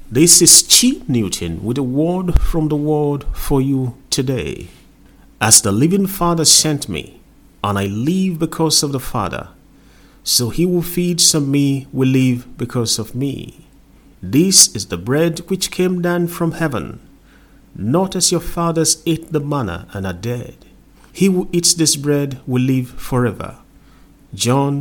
This is Chi Newton with a word from the Word for you today. As the living Father sent me, and I live because of the Father, so he who feeds on me will live because of me. This is the bread which came down from heaven, not as your fathers ate the manna and are dead. He who eats this bread will live forever. John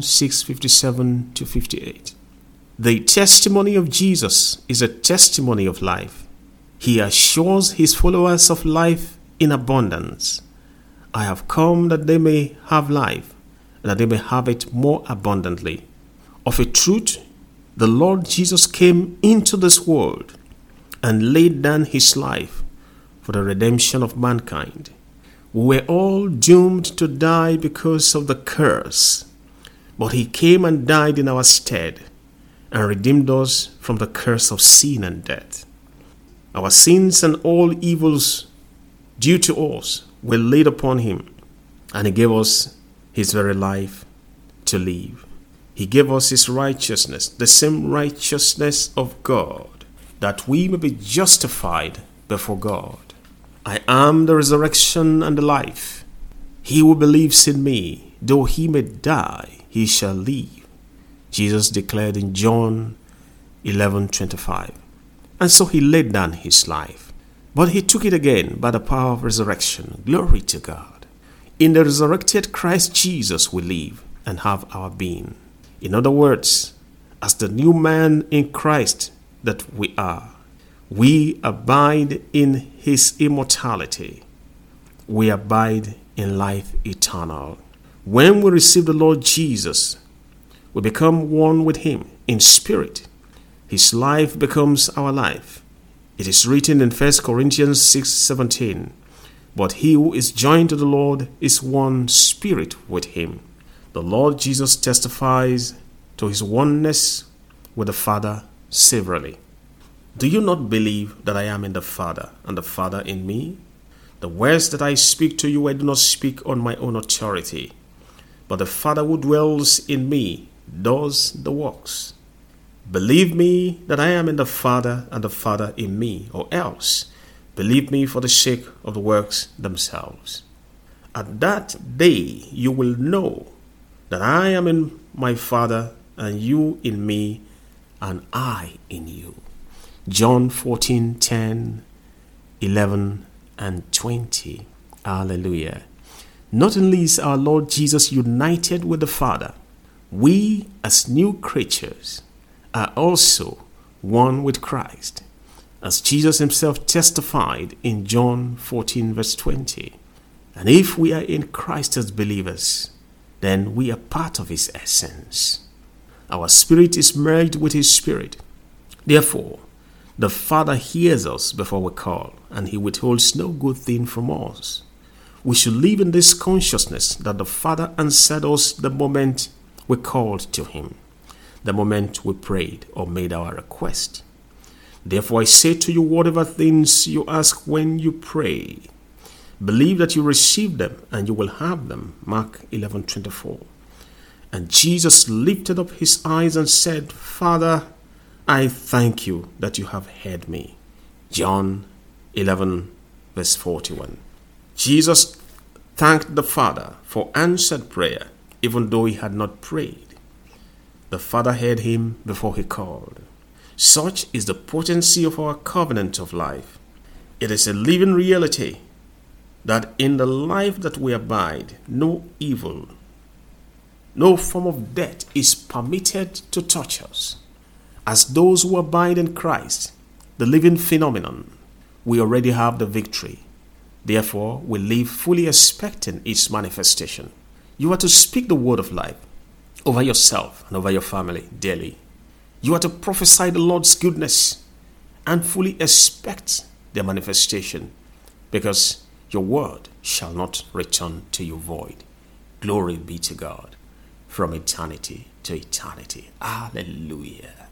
6:57-58. The testimony of Jesus is a testimony of life. He assures his followers of life in abundance. I have come that they may have life, and that they may have it more abundantly. Of a truth, the Lord Jesus came into this world and laid down his life for the redemption of mankind. We were all doomed to die because of the curse, but he came and died in our stead and redeemed us from the curse of sin and death. Our sins and all evils due to us were laid upon him, and he gave us his very life to live. He gave us his righteousness, the same righteousness of God, that we may be justified before God. I am the resurrection and the life. He who believes in me, though he may die, he shall live. Jesus declared in John 11:25. And so he laid down his life, but he took it again by the power of resurrection. Glory to God. In the resurrected Christ Jesus we live and have our being. In other words, as the new man in Christ that we are, we abide in his immortality. We abide in life eternal. When we receive the Lord Jesus, we become one with him in spirit. His life becomes our life. It is written in 1 Corinthians 6:17, but he who is joined to the Lord is one spirit with him. The Lord Jesus testifies to his oneness with the Father severally. Do you not believe that I am in the Father and the Father in me? The words that I speak to you I do not speak on my own authority, but the Father who dwells in me does the works. Believe me that I am in the Father and the Father in me, or else believe me for the sake of the works themselves. At that day you will know that I am in my Father, and you in me, and I in you. John 14:10, 11, and 20. Hallelujah. Not only is our Lord Jesus united with the Father, we as new creatures are also one with Christ, as Jesus himself testified in John 14:20. And if we are in Christ as believers, then we are part of his essence. Our spirit is merged with his spirit. Therefore, the Father hears us before we call, and he withholds no good thing from us. We should live in this consciousness that the Father answered us the moment we called to him, the moment we prayed or made our request. Therefore I say to you, whatever things you ask when you pray, believe that you receive them and you will have them. Mark 11:24. And Jesus lifted up his eyes and said, Father, I thank you that you have heard me. John 11:41. Jesus thanked the Father for answered prayer, even though he had not prayed. The Father heard him before he called. Such is the potency of our covenant of life. It is a living reality that in the life that we abide, no evil, no form of death is permitted to touch us. As those who abide in Christ, the living phenomenon, we already have the victory. Therefore, we live fully expecting its manifestation. You are to speak the word of life over yourself and over your family daily. You are to prophesy the Lord's goodness and fully expect their manifestation, because your word shall not return to you void. Glory be to God from eternity to eternity. Hallelujah.